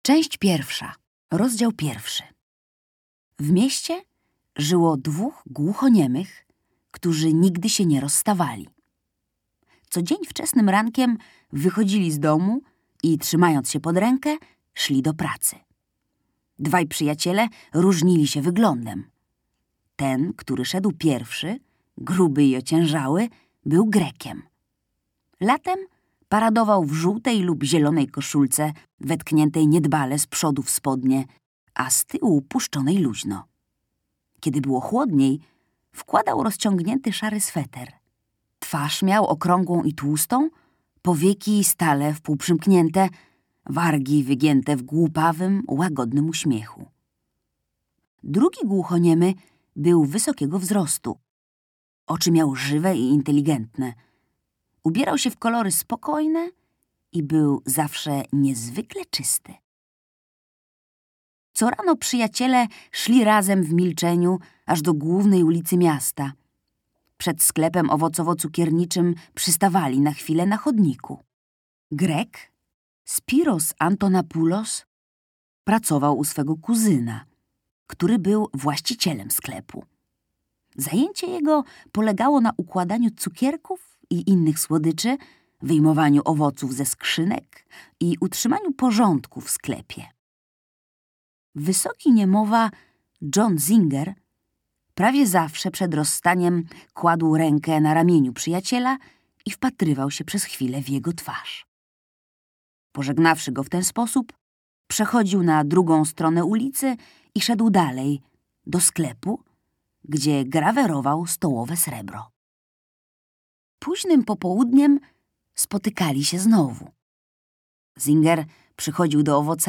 Część pierwsza, rozdział pierwszy. W mieście żyło 2 głuchoniemych, którzy nigdy się nie rozstawali. Co dzień wczesnym rankiem wychodzili z domu i, trzymając się pod rękę, szli do pracy. 2 przyjaciele różnili się wyglądem. Ten, który szedł pierwszy, gruby i ociężały, był Grekiem. Latem paradował w żółtej lub zielonej koszulce, wetkniętej niedbale z przodu w spodnie, a z tyłu puszczonej luźno. Kiedy było chłodniej, wkładał rozciągnięty szary sweter. Twarz miał okrągłą i tłustą, powieki stale wpół przymknięte, wargi wygięte w głupawym, łagodnym uśmiechu. Drugi głuchoniemy był wysokiego wzrostu. Oczy miał żywe i inteligentne. Ubierał się w kolory spokojne i był zawsze niezwykle czysty. Co rano przyjaciele szli razem w milczeniu aż do głównej ulicy miasta. Przed sklepem owocowo-cukierniczym przystawali na chwilę na chodniku. Grek, Spiros Antonopoulos, pracował u swego kuzyna, który był właścicielem sklepu. Zajęcie jego polegało na układaniu cukierków i innych słodyczy, wyjmowaniu owoców ze skrzynek i utrzymaniu porządku w sklepie. Wysoki niemowa John Zinger prawie zawsze przed rozstaniem kładł rękę na ramieniu przyjaciela i wpatrywał się przez chwilę w jego twarz. Pożegnawszy go w ten sposób, przechodził na drugą stronę ulicy i szedł dalej, do sklepu, gdzie grawerował stołowe srebro. Późnym popołudniem spotykali się znowu. Zinger przychodził do